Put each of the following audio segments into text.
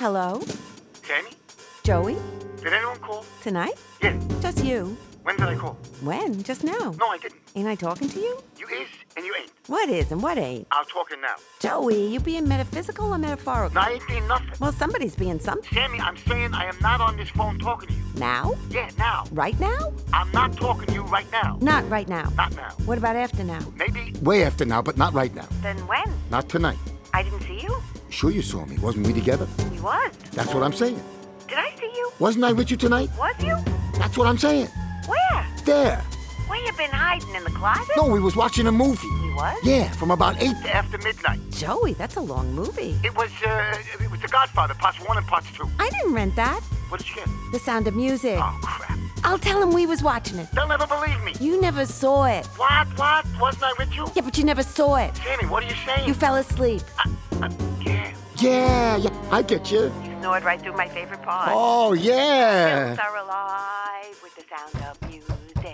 Hello? Sammy? Joey? Did anyone call? Tonight? Yeah. Just you. When did I call? When? Just now. No, I didn't. Ain't I talking to you? You is and you ain't. What is and what ain't? I'm talking now. Joey, you being metaphysical or metaphorical? No, I ain't being nothing. Well, somebody's being something. Sammy, I'm saying I am not on this phone talking to you. Now? Yeah, now. Right now? I'm not talking to you right now. Not right now. Not now. What about after now? Maybe. Way after now, but not right now. Then when? Not tonight. I didn't see you? Sure you saw me. Wasn't we together? We was. That's what I'm saying. Did I see you? Wasn't I with you tonight? Was you? That's what I'm saying. Where? There. Where you been hiding, in the closet? No, we was watching a movie. We was? Yeah, from about 8 After midnight. Joey, that's a long movie. It was The Godfather, parts 1 and parts 2. I didn't rent that. What did you get? The Sound of Music. Oh, crap. I'll tell him we was watching it. They'll never believe me. You never saw it. What? Wasn't I with you? Yeah, but you never saw it. Sammy, what are you saying? You fell asleep. Yeah. Yeah, I get you. You snored right through my favorite part. Oh, yeah. Hills are alive with the sound of music.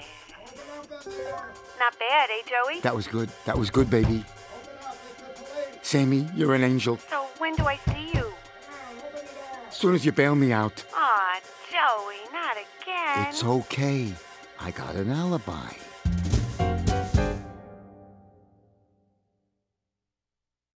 Not bad, eh, Joey? That was good, baby. Sammy, you're an angel. So when do I see you? As soon as you bail me out. Aw, Joey, not again. It's okay. I got an alibi.